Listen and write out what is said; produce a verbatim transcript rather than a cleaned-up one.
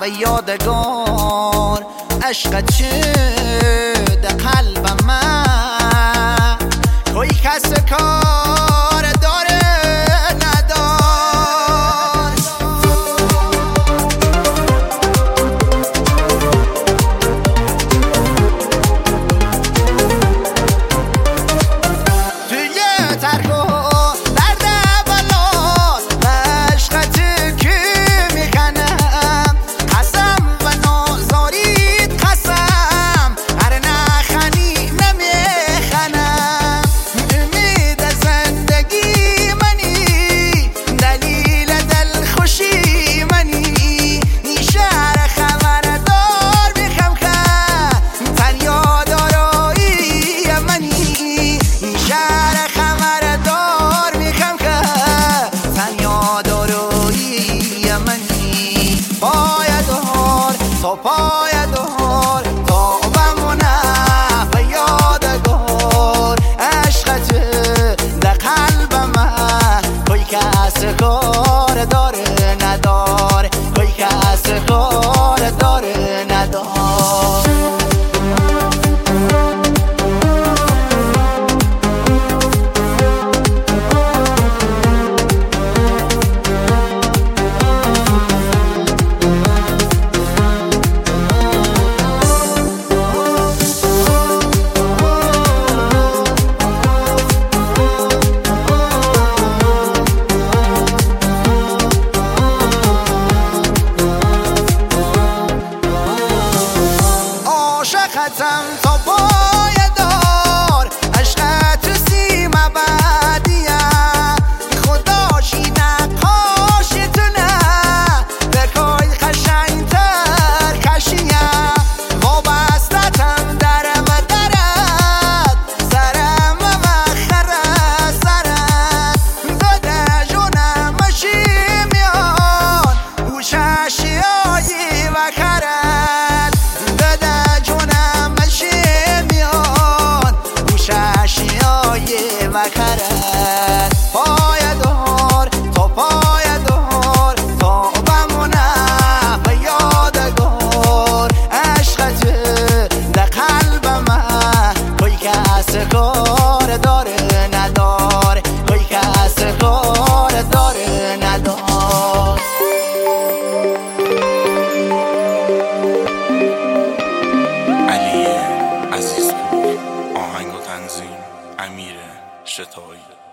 یادگار عشق چه در قلب من کوئی کس کار داره ندار توی ترک و درد بلا عشقت کی میکنم قسم و نازارید قسم هر نخنی نمیخنم امید زندگی منی دلیل دل خوشی منی شهر خبردار میخم که تنیا دارایی منی شهر خبردار میخم که تنیا دارایی منی پایدار تا پایدار تا بمونه به یادگار عشقت در قلب من کوئی کس کار داره ندار کوئی کس کار داره ندار عاشقتم تا پایدار عشقت سیم ابدیه خداشی نقاشی تونه بکای قشنگتر کشیه وابستتم درم درد سرم مخره سرد داده جونم مشی میان او ششیایی و کرد داده جونم مشی میان او ششیایی و کرد پایدار تا پایدار تا بمونه به یادگار عشقت در قلب من کوئی کس کار داره ندار کوئی کس کار داره ندار علی عزیزپور. آهنگ و تنظیم امیر شتایی.